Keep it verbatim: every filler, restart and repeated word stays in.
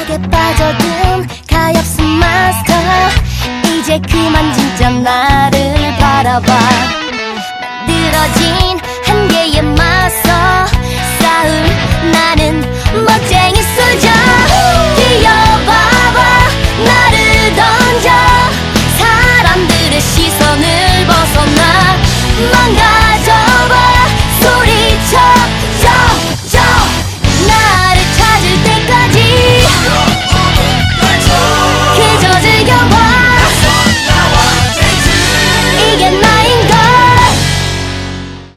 속에 빠져든 가엾은 마스터 이제 그만 진짜 나를 바라봐. 만들어진